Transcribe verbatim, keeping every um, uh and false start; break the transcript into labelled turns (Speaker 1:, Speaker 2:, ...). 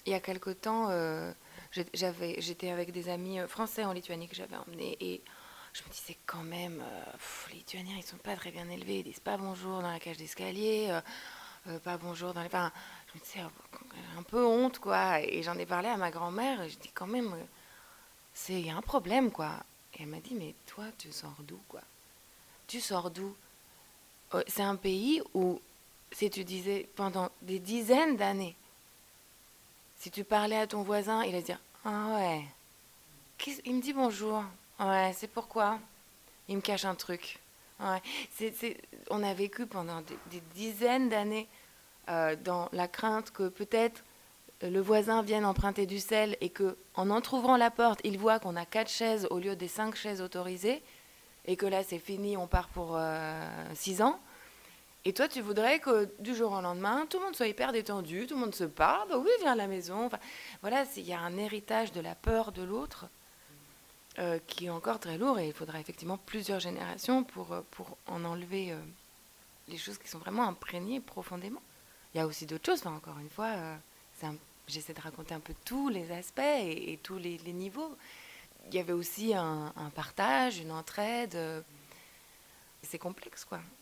Speaker 1: il y a quelque temps, euh, j'ai- j'avais, j'étais avec des amis euh, français en Lituanie que j'avais emmenés et je me disais quand même, euh, pff, les Lituaniens ils sont pas très bien élevés, ils disent pas bonjour dans la cage d'escalier, euh, euh, pas bonjour dans les. Enfin, je me disais euh, un peu honte quoi. Et j'en ai parlé à ma grand-mère et je dis quand même, euh, c'est il y a un problème quoi. Et elle m'a dit mais toi tu sors d'où quoi? Tu sors d'où? Euh, C'est un pays où si tu disais pendant des dizaines d'années, si tu parlais à ton voisin, il allait dire ah ouais. Qu'est-ce- Il me dit bonjour. Ouais, c'est pourquoi? Il me cache un truc. Ouais. C'est, c'est- On a vécu pendant des, des dizaines d'années euh, dans la crainte que peut-être euh, le voisin vienne emprunter du sel et que, en entr'ouvrant la porte, il voit qu'on a quatre chaises au lieu des cinq chaises autorisées et que là c'est fini, on part pour euh, six ans. Et toi, tu voudrais que du jour au lendemain, tout le monde soit hyper détendu, tout le monde se parle, bah oui, viens à la maison. Enfin, voilà, il y a un héritage de la peur de l'autre euh, qui est encore très lourd et il faudra effectivement plusieurs générations pour, euh, pour en enlever euh, les choses qui sont vraiment imprégnées profondément. Il y a aussi d'autres choses, enfin, encore une fois, euh, c'est un- j'essaie de raconter un peu tous les aspects et, et tous les, les niveaux. Il y avait aussi un, un partage, une entraide. euh, c'est complexe, quoi.